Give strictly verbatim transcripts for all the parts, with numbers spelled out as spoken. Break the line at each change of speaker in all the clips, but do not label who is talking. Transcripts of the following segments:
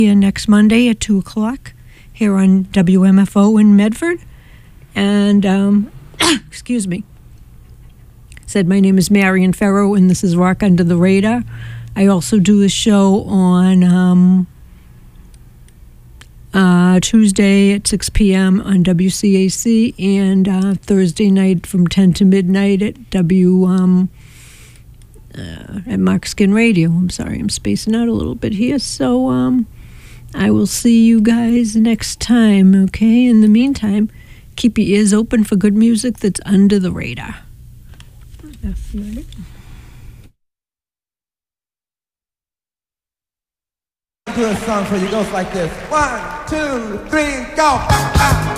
Here next Monday at two o'clock here on W M F O in Medford. And, um, excuse me, said my name is Marion Farrow and this is Rock Under the Radar. I also do a show on um, uh, Tuesday at six p.m. on W C A C and uh, Thursday night from ten to midnight at W um, uh, at Mark Skin Radio. I'm sorry, I'm spacing out a little bit here. So um, I will see you guys next time, okay? In the meantime, keep your ears open for good music that's under the radar. That's right.
Do a song for you. It goes like this. One, two, three, go. Ah, ah.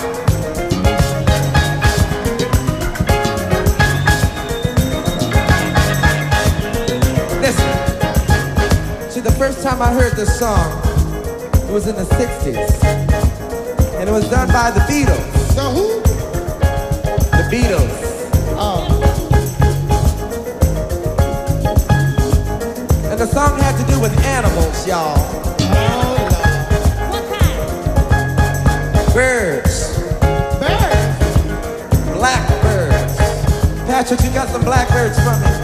Listen. See, the first time I heard this song, it was in the sixties. And it was done by the Beatles.
The who?
The Beatles.
Oh.
And the song had to do with animals, y'all. Birds.
Birds?
Black birds. Patrick, you got some blackbirds from me?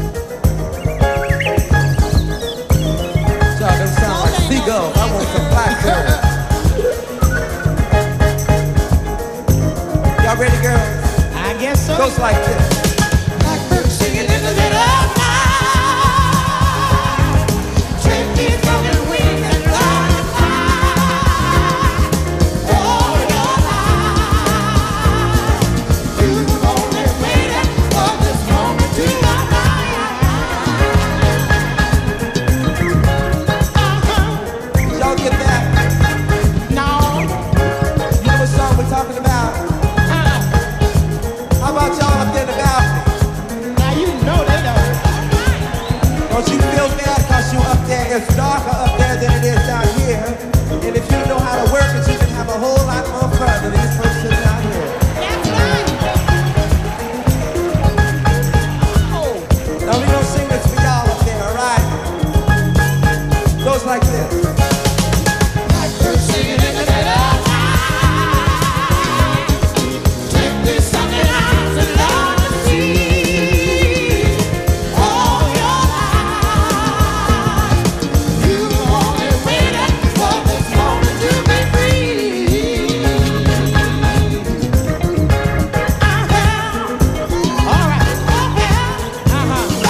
Y'all don't sound like seagulls. I want some blackbirds. Y'all ready, girls?
I guess so.
Goes like this.
Blackbird singing in the middle of night. Turkeys broken wings and fly.
It's darker up there than it is down here. And if you know how to work it, you can have a whole lot more fun than these folks sitting out here.
That's right.
Oh. Now we gonna sing this for y'all up there, all right? Goes like this.
Blackbird singing in the middle of night. Take this sunny eyes and love to see. All your life. You've only waited for this moment to be free. Uh-huh. All right. Uh-huh. Oh.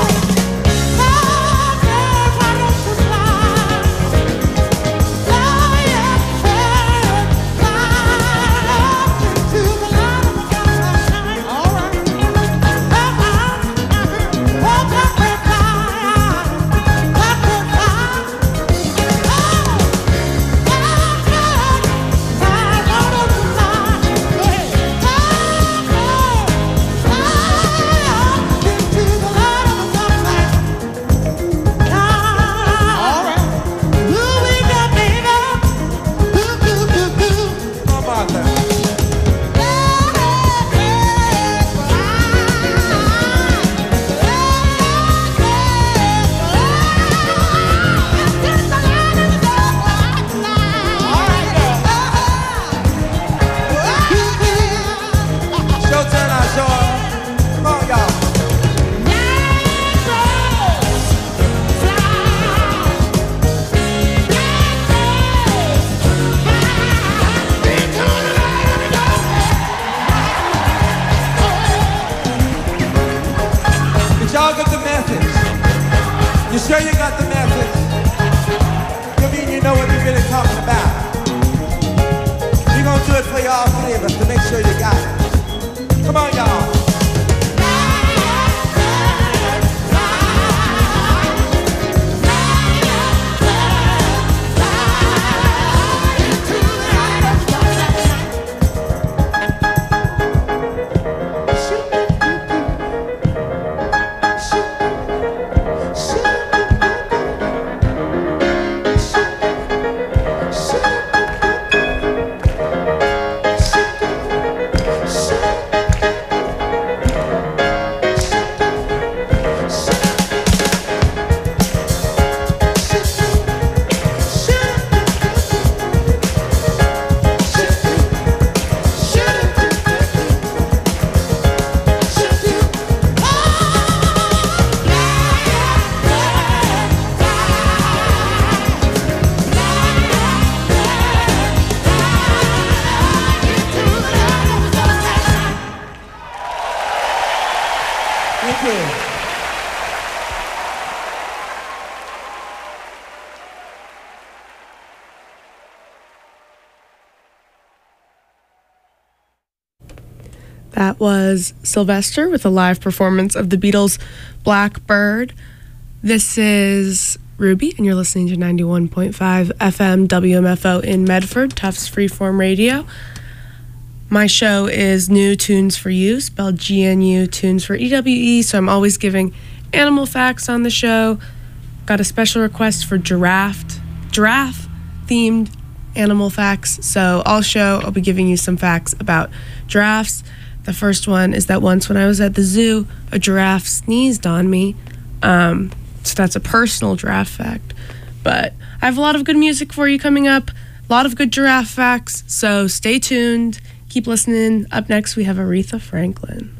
Oh, girl, why don't you fly? Fly up, fly up into the light of the sunshine. All right. Uh-huh. Oh, blackbird fly. Blackbird fly. Oh, blackbird fly. Why don't you fly? Go ahead. Blackbird fly up into the light of the sunlight. All right. Ooh, we got baby. Ooh, ooh, ooh, ooh.
Come on, then. Show turn out, show. Come on, y'all. Did y'all get the message? You sure you got the message? You mean you know what we're really talking about? We're gonna do it for y'all three of us to make sure you got it. Come on, y'all.
That was Sylvester with a live performance of the Beatles' Blackbird. This is Ruby, and you're listening to ninety-one point five F M W M F O in Medford, Tufts Freeform Radio. My show is New Tunes for You, spelled G N U, Tunes for E W E, so I'm always giving animal facts on the show. Got a special request for giraffe, giraffe-themed animal facts, so all show I'll be giving you some facts about giraffes. The first one is that once when I was at the zoo, a giraffe sneezed on me. Um, so that's a personal giraffe fact. But I have a lot of good music for you coming up, a lot of good giraffe facts, so stay tuned, keep listening. Up next, we have Aretha Franklin.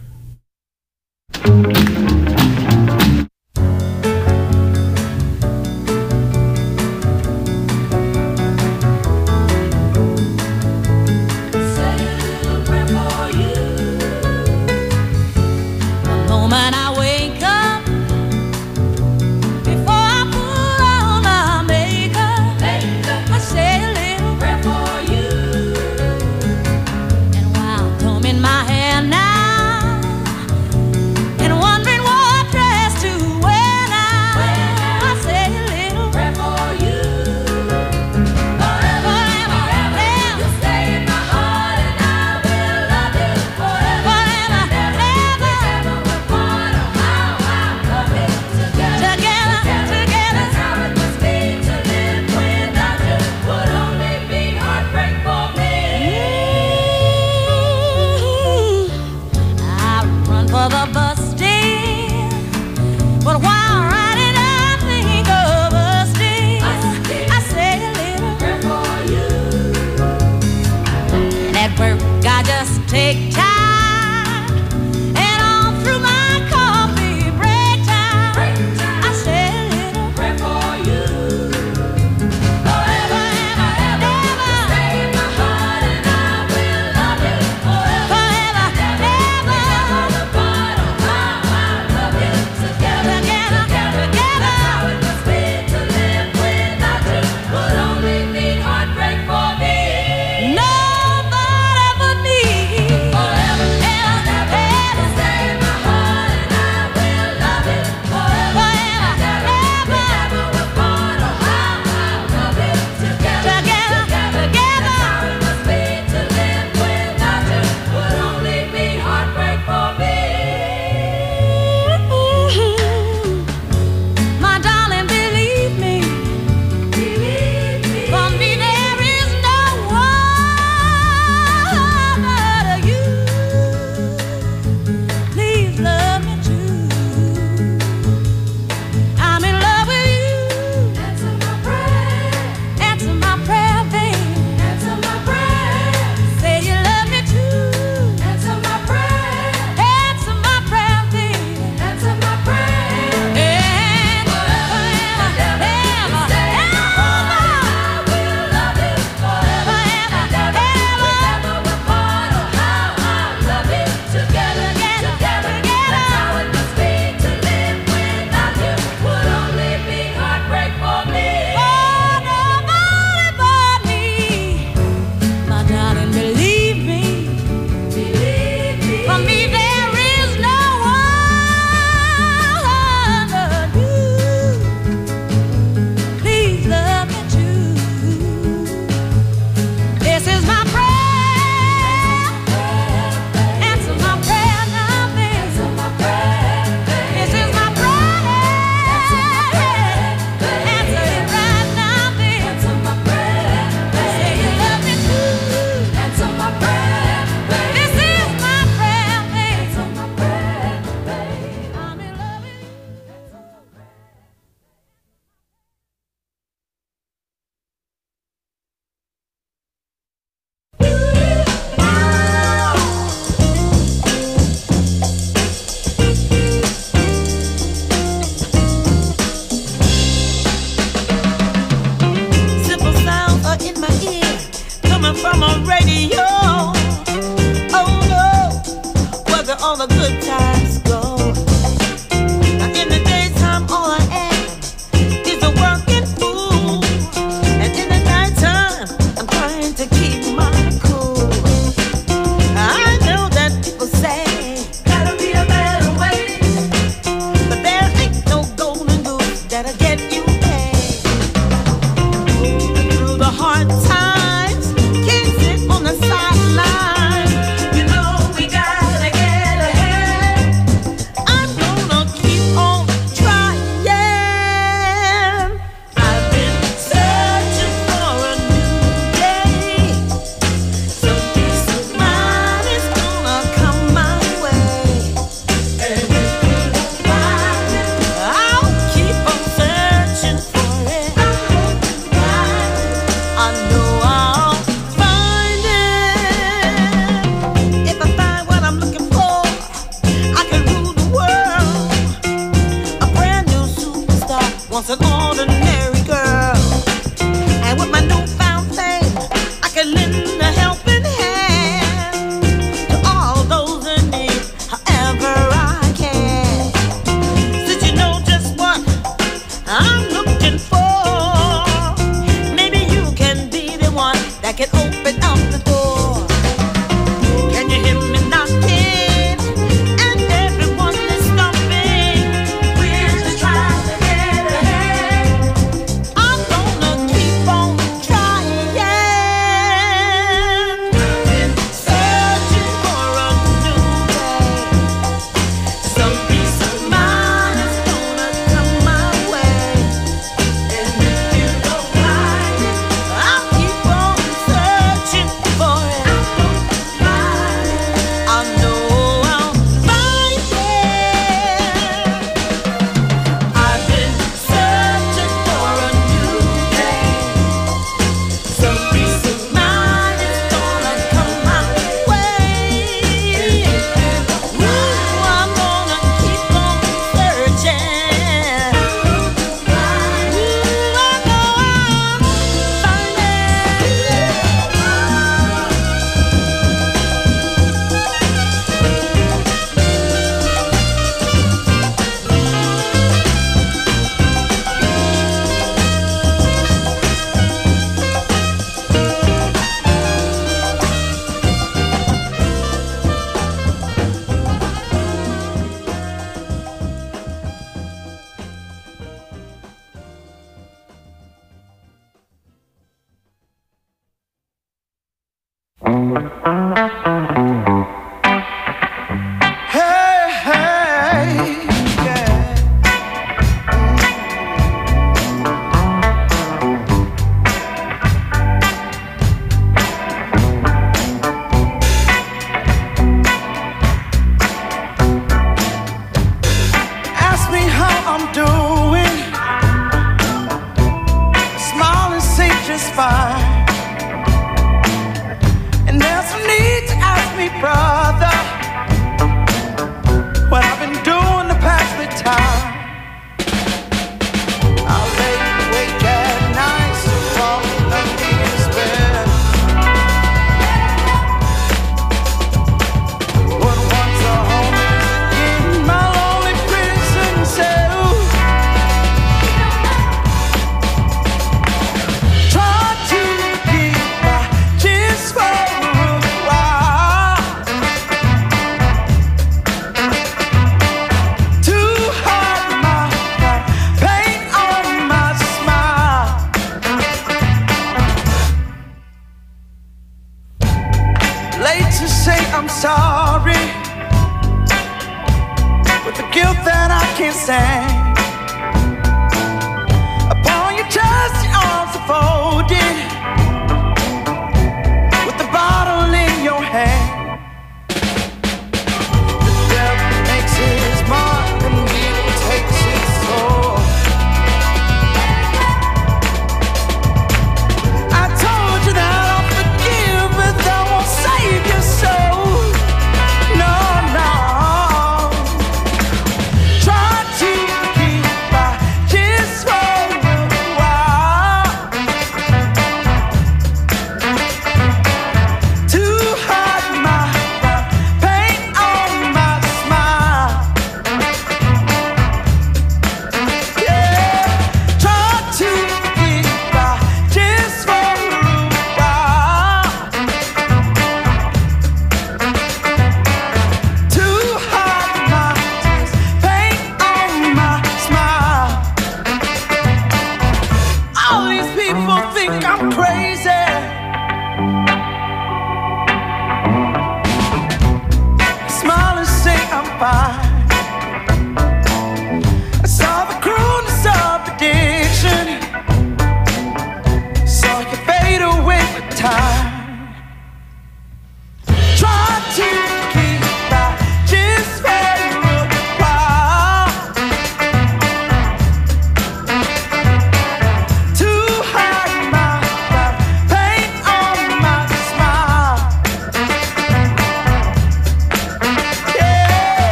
To keep my cool, I know that people say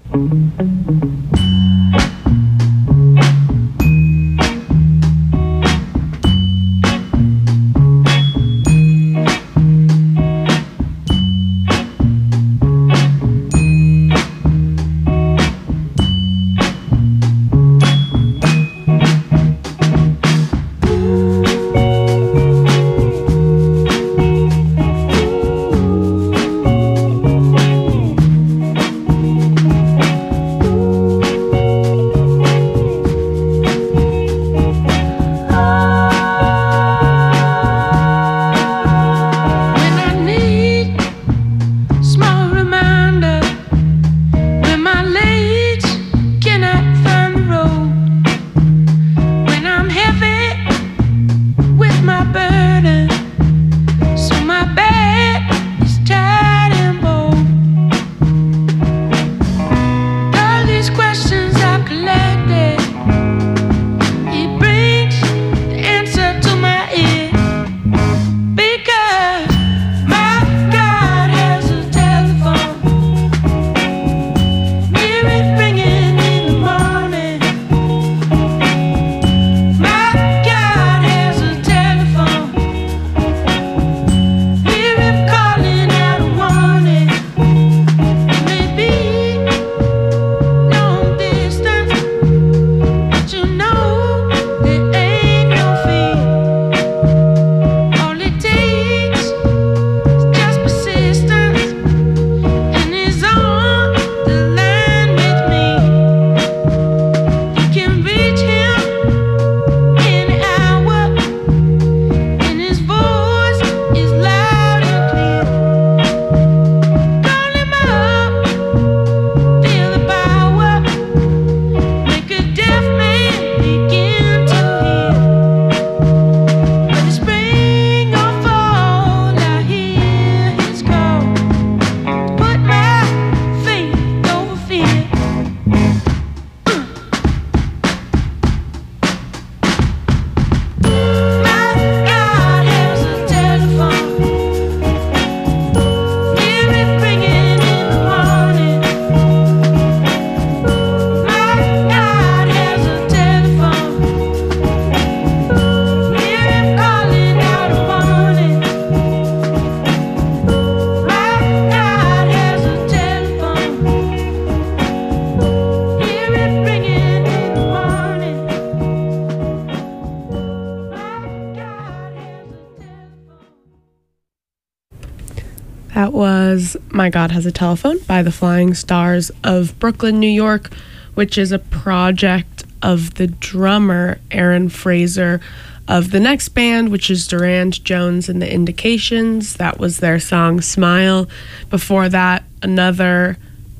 That was My God Has a Telephone by the Flying Stars of Brooklyn, New York, which is a project of the drummer Aaron Fraser of the next band, which is Durand Jones and the Indications. That was their song Smile. Before that, another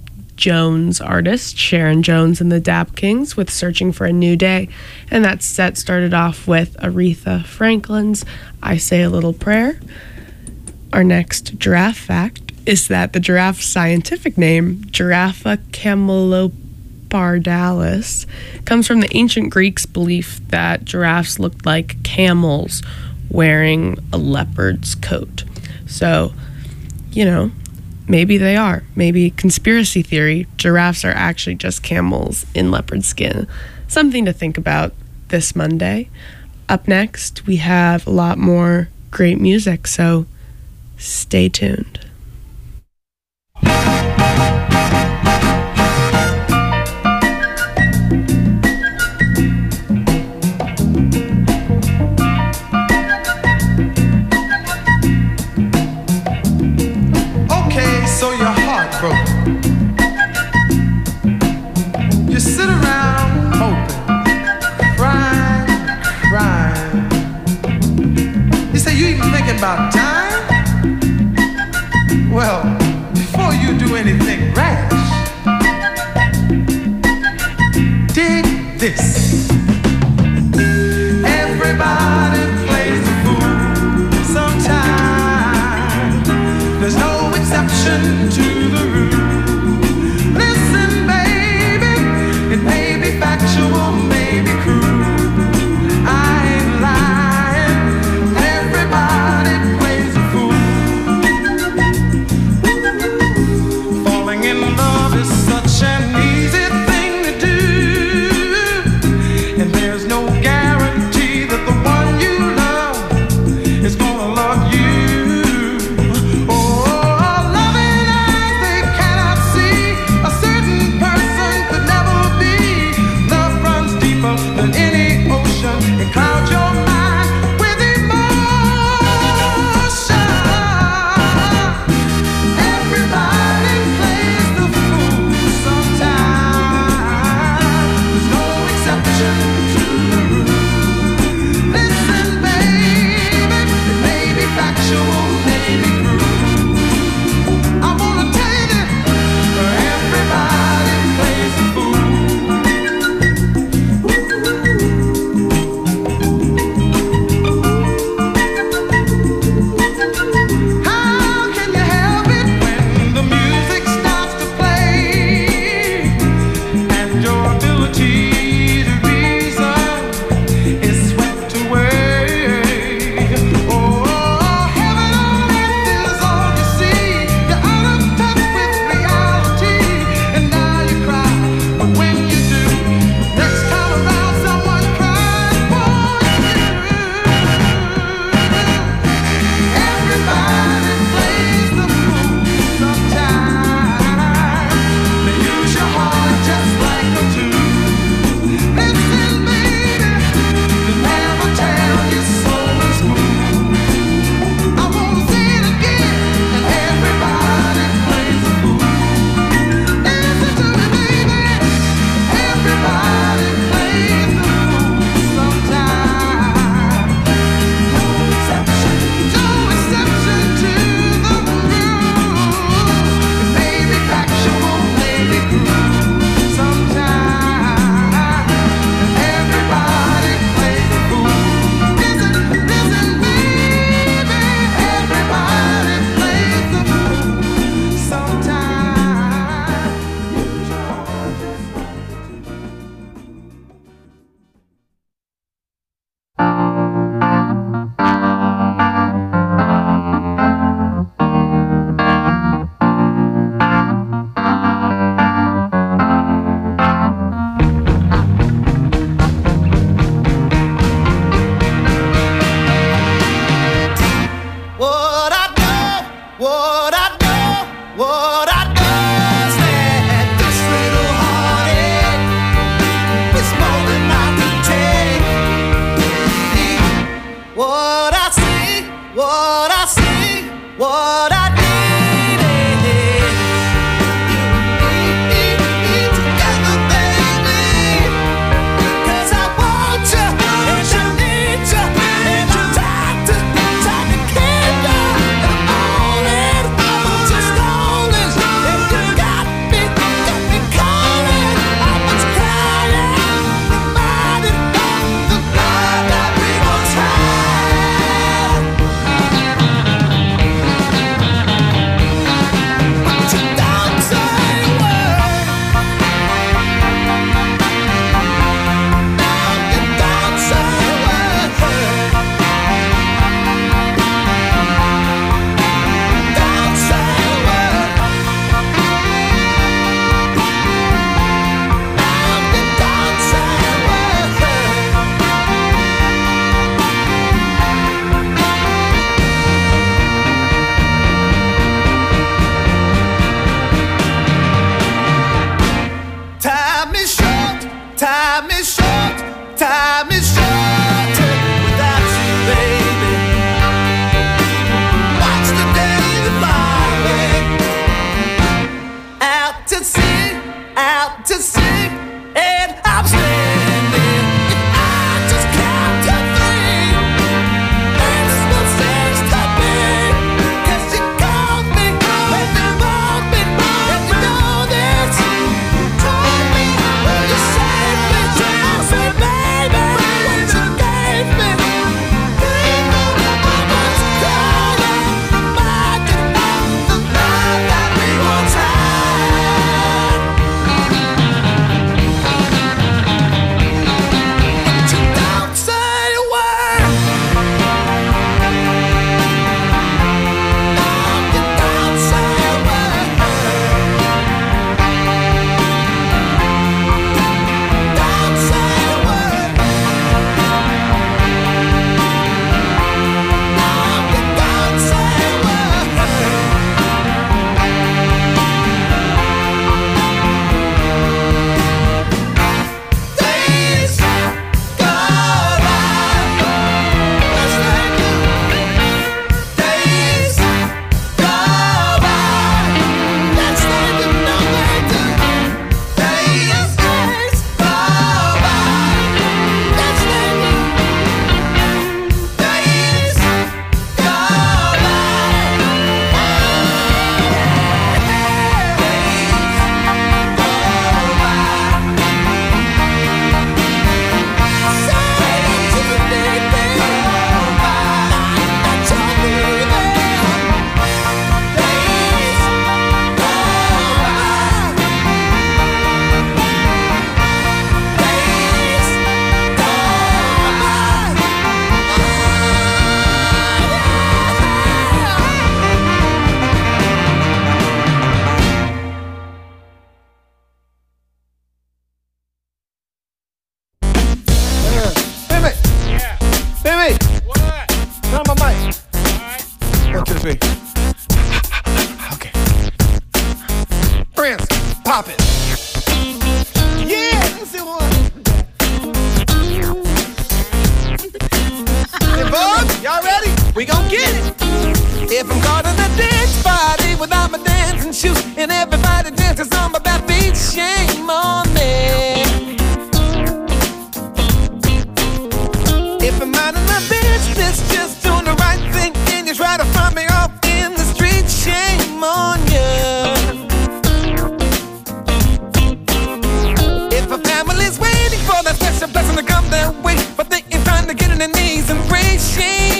Jones artist, Sharon Jones and the Dap Kings, with Searching for a New Day. And that set started off with Aretha Franklin's I Say a Little Prayer. Our next giraffe fact is that the giraffe's scientific name, Giraffa camelopardalis, comes from the ancient Greeks' belief that giraffes looked like camels wearing a leopard's coat. So, you know, maybe they are. Maybe conspiracy theory, giraffes are actually just camels in leopard skin. Something to think about this Monday. Up next, we have a lot more great music, so stay tuned.
Okay, so your heart broke. You sit around hoping, crying, crying. You say you even thinking about time? Well, before you do anything rash, dig this. Everybody plays the fool sometime. There's no exception to the rule. Listen, baby, it may be factual, may be cruel. I ain't lying. Everybody plays the fool. Falling in love is such an
what I see, what I need.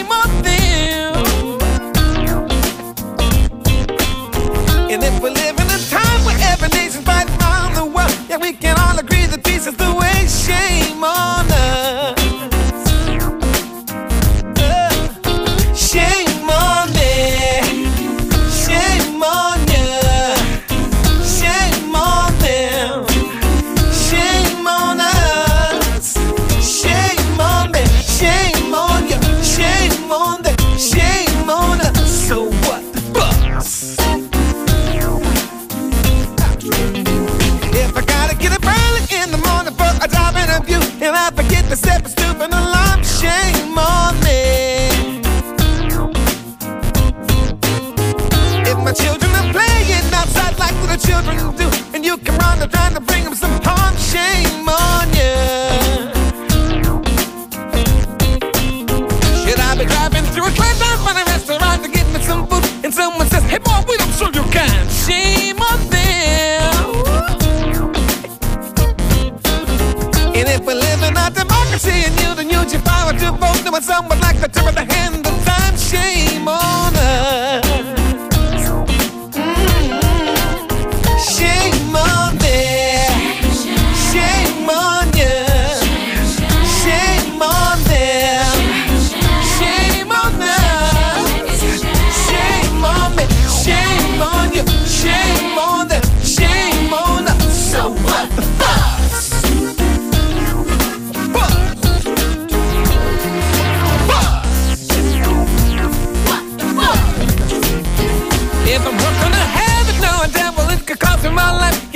And if we're living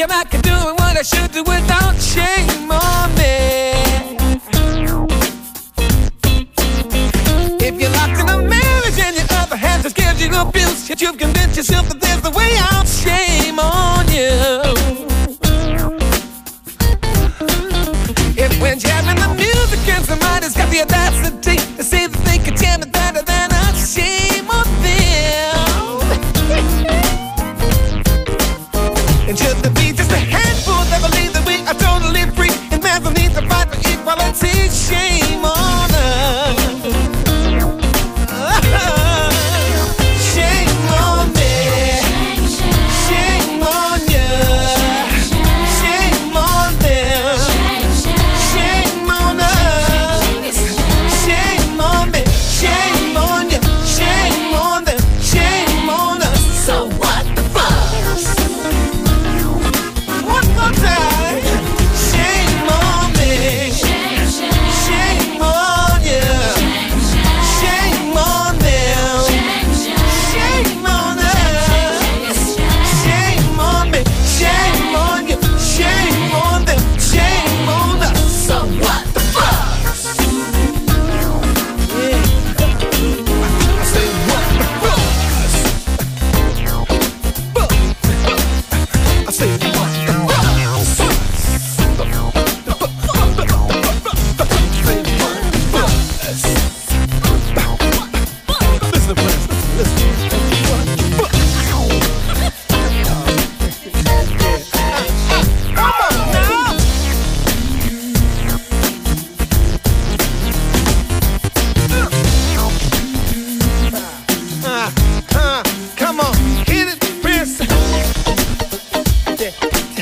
thinking I can do what I should do without shame on me. If you're locked in a marriage and your other hand just gives you abuse, yet you've convinced yourself that there's the way out, shame on you. If when jamming the music and somebody's got the audacity to say that they can jam it better than us, shame on them. And should there be just a handful that believe that we are totally free and there's no need to fight for equality, shame on us. Shame on me. Shame on you. Shame on them. Shame on us. Shame on me. Shame on you. Shame on them. Shame on us. So what the fuss? One more time. Shame on me. Shame on you. Shame on them. Shame on us. Shame on me. Shame on you. Shame on them. Shame on us. So what the fuss? Yeah. I say what the fuss? I say what the fuss? Listen, friends, listen, come on now. Uh, uh, come on, hit it, Prince. Yeah.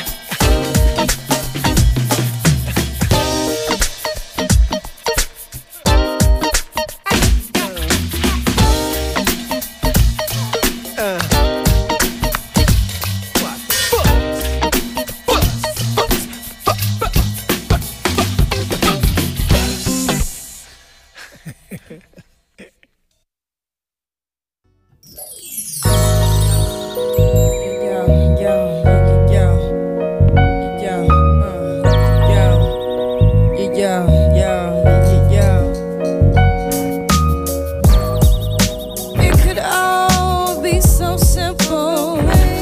It could all be so simple,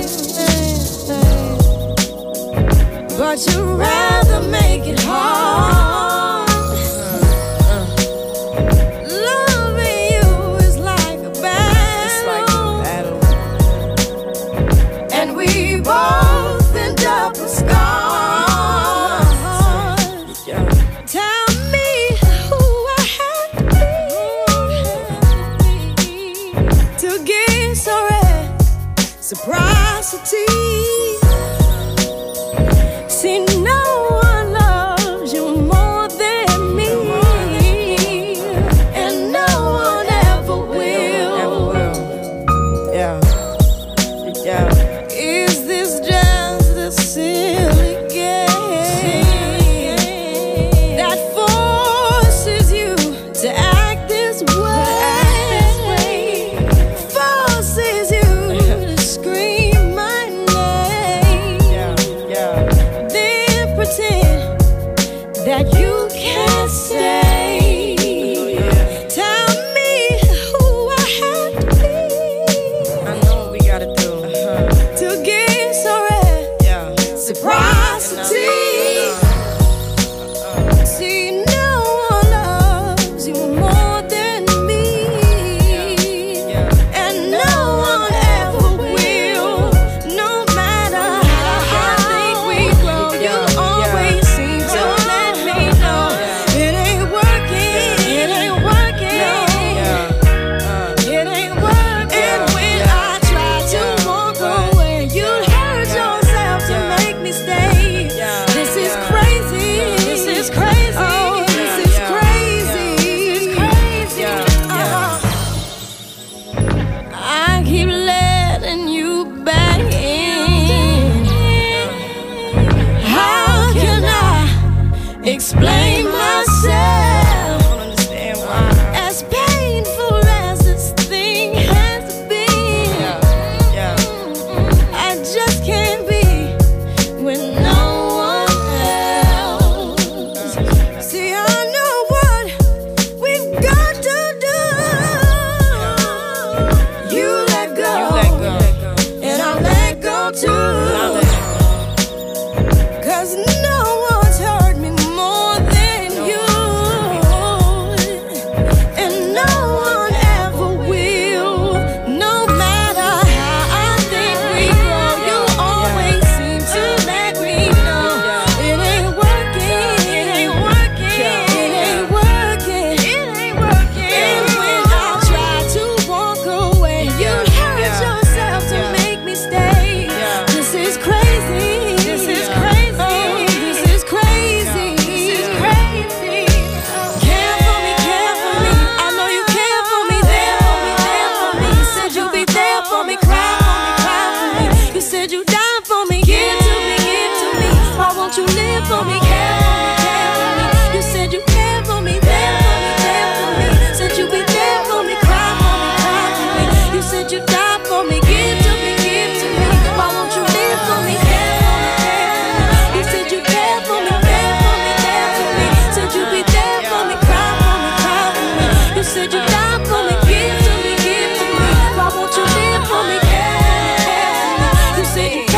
but you'd rather make it hard. Loving you is like a battle, and we both end up with scars. Tell me who I have to be to get so reciprocity. See, no one loves you more than me, and no one ever will. Yeah, yeah. Is this just a silly game that forces you to act this way? Forces you to scream my name.
said you died for me. Give to me, give to me. Why won't you live for me? Care for me, care for me. You said you care for me, there for me, there for me. Said you be there for me, cry for me, cry for me. You said you died for me. Give to me, give to me. Why won't you live for me? Care for me, care for me. You said you care for me, there for me, there for me. Said you be there for me, cry for me, cry for me. You said you died for me. Give to me, give to me. Why won't you live for me? Care for me, care for me. You said you care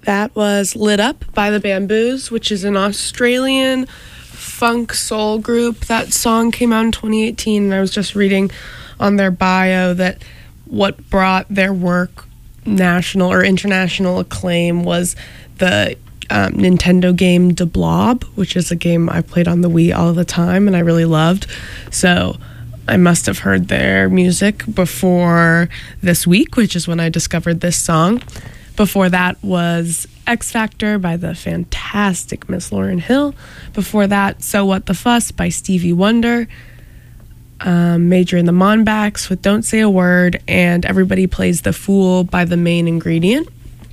That was Lit Up by the Bamboos, which is an Australian funk soul group. That song came out in twenty eighteen, and I was just reading on their bio that what brought their work national or international acclaim was the um, Nintendo game De Blob, which is a game I played on the Wii all the time and I really loved. So I must have heard their music before this week, which is when I discovered this song. Before that was X Factor by the fantastic Miss Lauryn Hill. Before that, So What the Fuss by Stevie Wonder. Um, Major and the Monbacks with Don't Say a Word, and Everybody Plays the Fool by The Main Ingredient.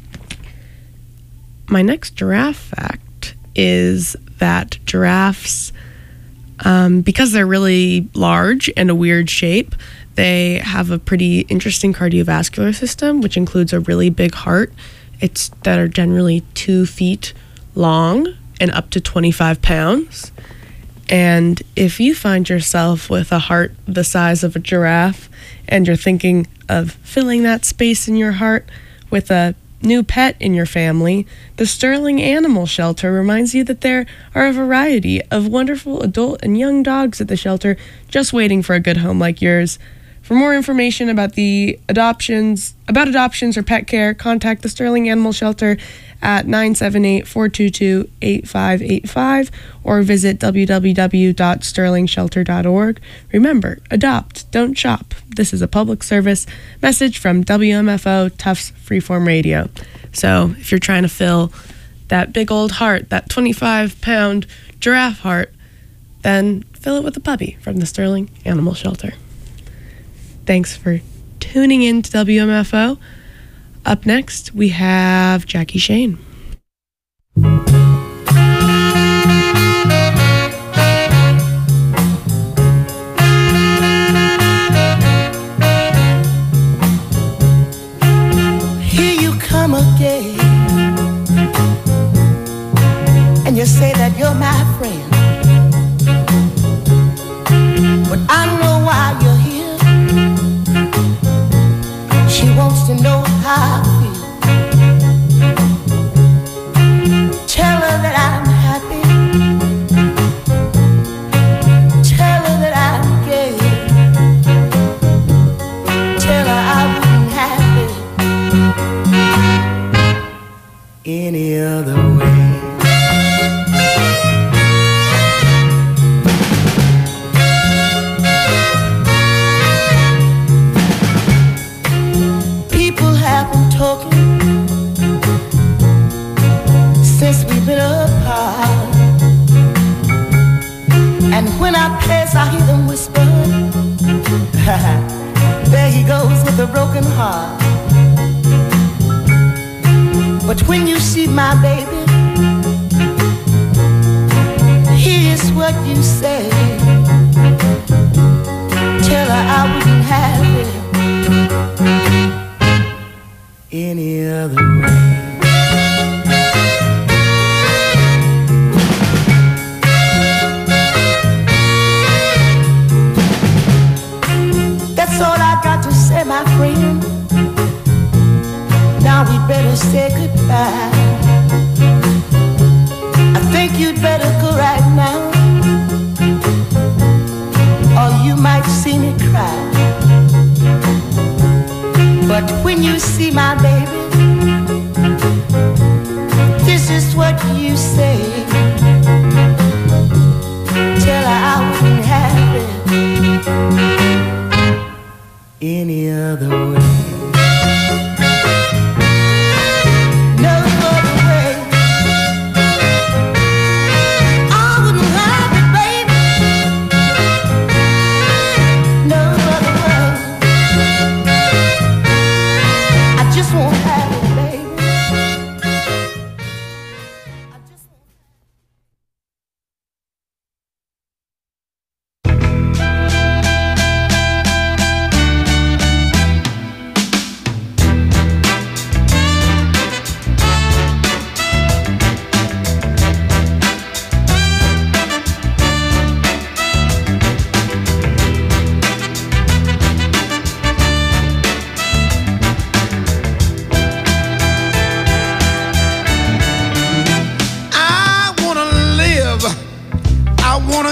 My next giraffe fact is that giraffes, um, because they're really large and a weird shape, they have a pretty interesting cardiovascular system, which includes a really big heart. It's that are generally two feet long and up to twenty-five pounds. And if you find yourself with a heart the size of a giraffe and you're thinking of filling that space in your heart with a new pet in your family, the Sterling Animal Shelter reminds you that there are a variety of wonderful adult and young dogs at the shelter just waiting for a good home like yours. For more information about the adoptions, about adoptions or pet care, contact the Sterling Animal Shelter at nine seven eight, four two two, eight five eight five or visit w w w dot sterling shelter dot org. Remember, adopt, don't shop. This is a public service message from W M F O Tufts Freeform Radio. So if you're trying to fill that big old heart, that twenty-five pound giraffe heart, then fill it with a puppy from the Sterling Animal Shelter. Thanks for tuning in to W M F O. Up next, we have Jackie Shane.
Here you come again, and you say that you're my friend, but I know why you're here. She wants to know how I feel. Tell her that I'm happy. Tell her that I'm gay. Tell her I wouldn't have it any other way. Talking since we've been apart, and when I pass I hear them whisper, there he goes with a broken heart. But when you see my baby, here's what you say. Tell her I wouldn't have it any other way. That's all I got to say, my friend. Now we better say goodbye. I think you'd better go right now, or you might see me cry. But when you see my baby, this is what you say. Tell her I wouldn't have it any other way. No other way. I wouldn't have it, baby. No other way. I just want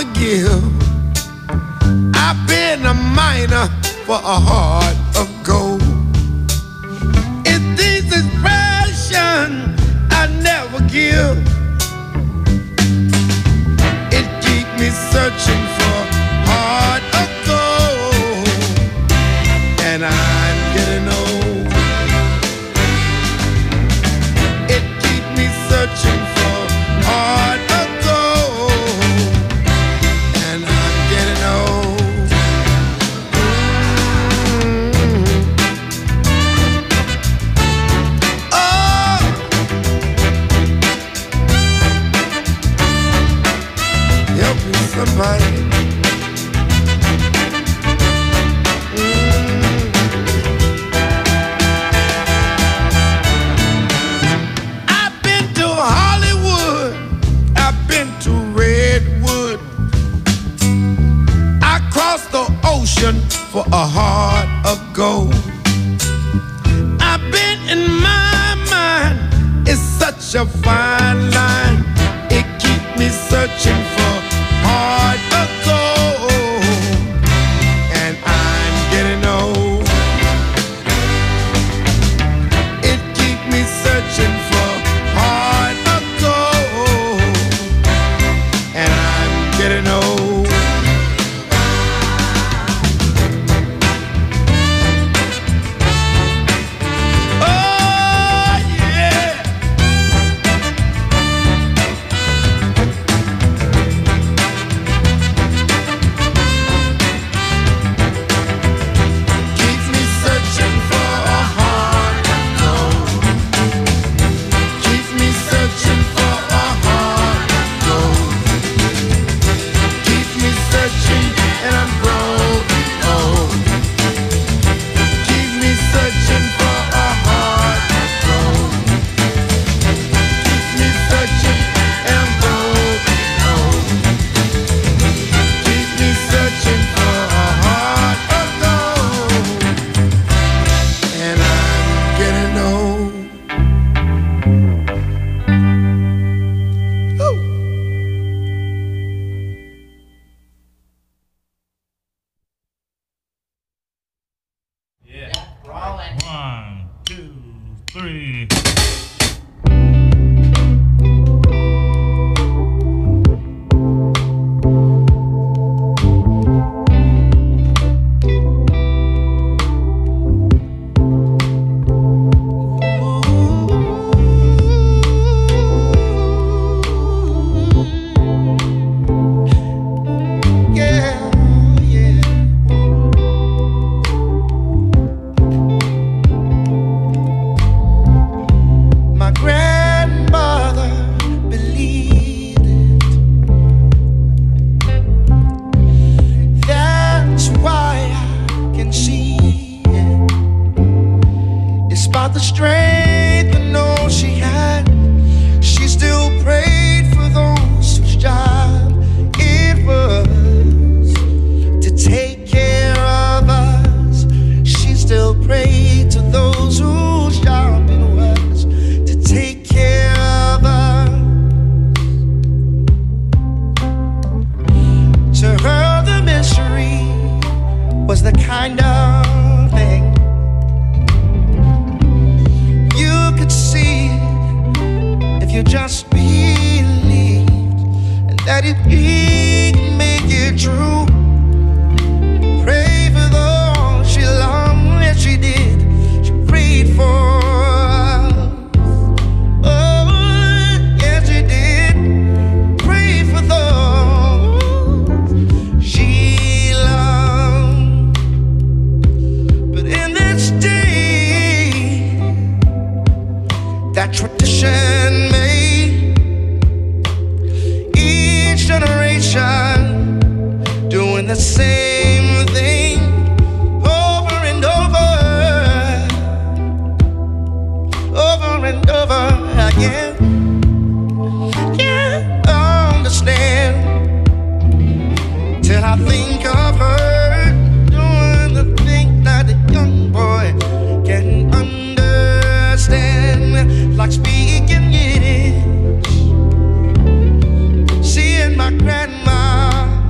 wanna give. I've been a miner for a heart of gold. It's this expression I never give. It keeps me searching for heart of gold, and I'm getting old. It keeps me searching for heart of gold, and I'm getting old. Mm. Oh, help me somebody. For a heart of gold. I've been in my mind, it's such a fine line. It keeps me searching for heart of gold, and I'm getting old. It keeps me searching for heart of gold, and I'm getting old.
Seeing my grandma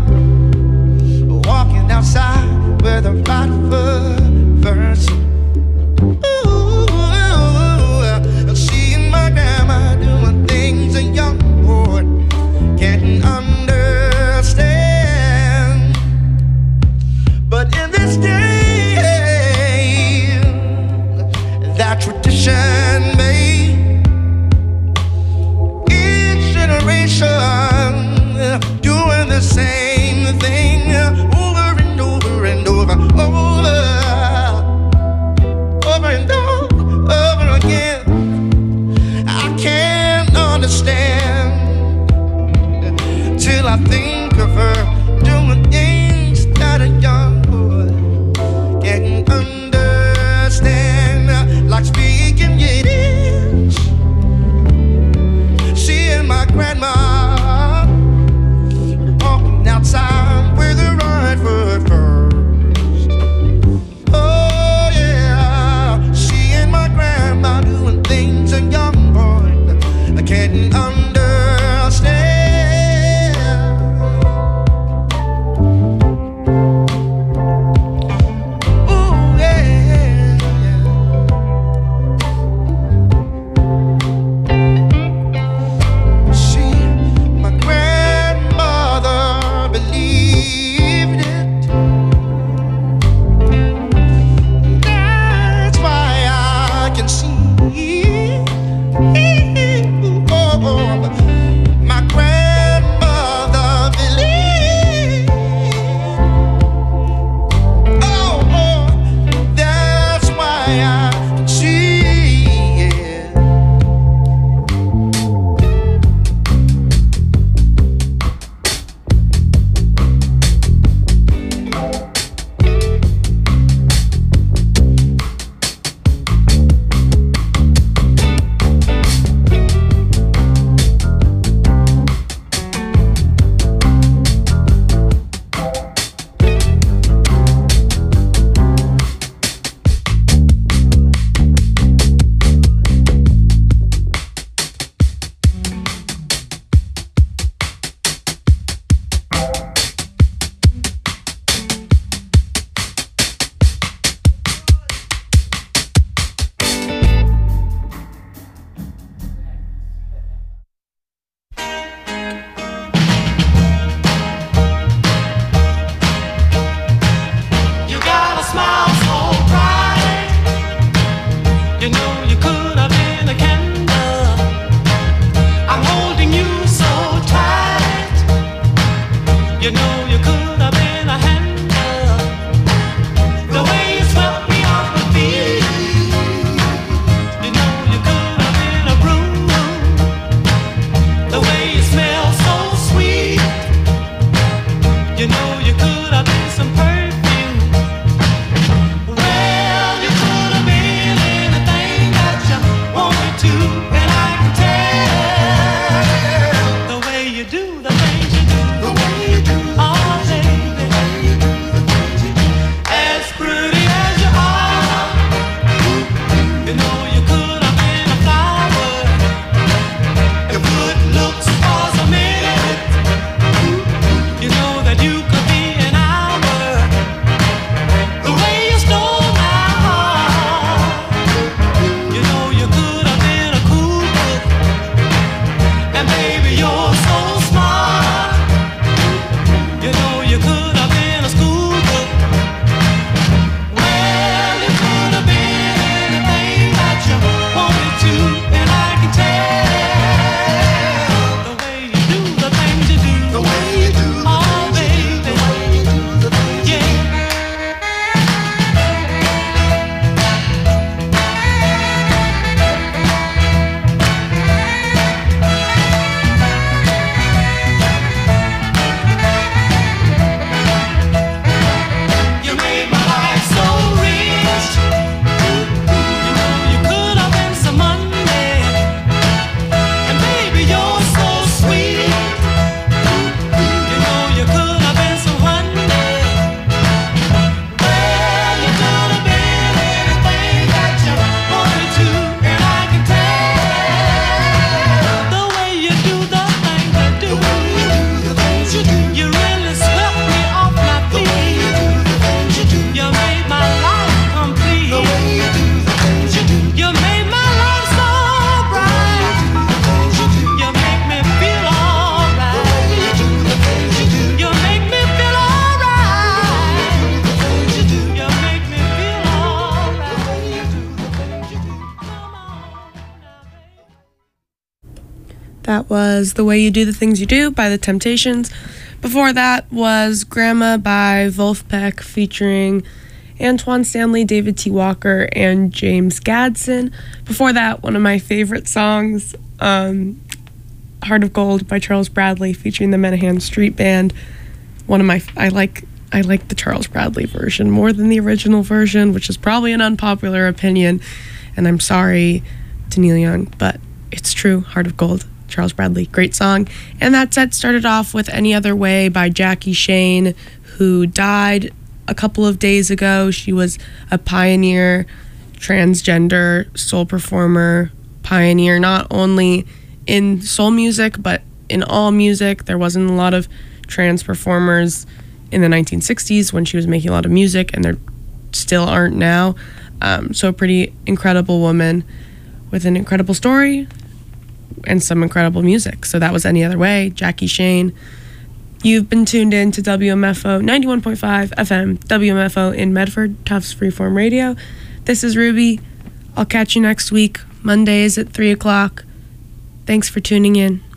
That was The Way You Do the Things You Do by The Temptations. Before that was Grandma by Wolfpack featuring Antoine Stanley, David T. Walker, and James Gadsden. Before that, one of my favorite songs, um, Heart of Gold by Charles Bradley featuring the Menahan Street Band. One of my, I like I like the Charles Bradley version more than the original version, which is probably an unpopular opinion, and I'm sorry to Neil Young, but it's true. Heart of Gold, Charles Bradley, great song. And that set started off with Any Other Way by Jackie Shane, who died a couple of days ago. She was a pioneer, transgender soul performer, pioneer not only in soul music, but in all music. There wasn't a lot of trans performers in the nineteen sixties when she was making a lot of music, and there still aren't now. Um, so a pretty incredible woman with an incredible story and some incredible music. So that was Any Other Way, Jackie Shane. You've been tuned in to W M F O ninety-one point five F M, W M F O in Medford, Tufts Freeform Radio. This is Ruby. I'll catch you next week, Mondays at three o'clock. Thanks for tuning in.